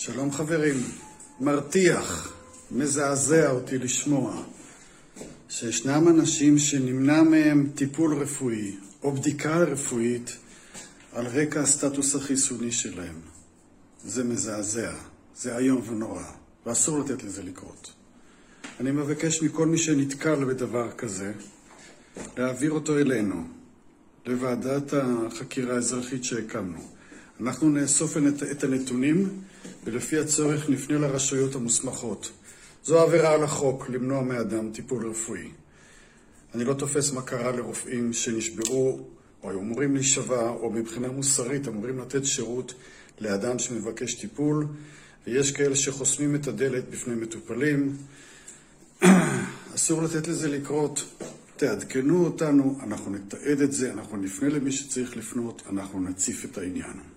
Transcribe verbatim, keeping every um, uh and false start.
שלום חברים, מרתיח, מזעזע אותי לשמוע שישנם אנשים שנמנע מהם טיפול רפואי או בדיקה רפואית על רקע הסטטוס החיסוני שלהם. זה מזעזע, זה איום ונורא, ואסור לתת לזה לקרות. אני מבקש מכל מי שנתקל בדבר כזה, להעביר אותו אלינו, לוועדת החקירה האזרחית שהקמנו. אנחנו נאסוף את הנתונים, ולפי הצורך נפנה לרשויות המוסמכות. זו עבירה על החוק למנוע מאדם טיפול רפואי. אני לא תופס מה קרה לרופאים שנשברו, או אמורים להישבע, או מבחינה מוסרית אמורים לתת שירות לאדם שמבקש טיפול, ויש כאלה שחוסמים את הדלת בפני מטופלים. אסור לתת לזה לקרות. תעדכנו אותנו, אנחנו נתעד את זה, אנחנו נפנה למי שצריך לפנות, אנחנו נציף את העניין.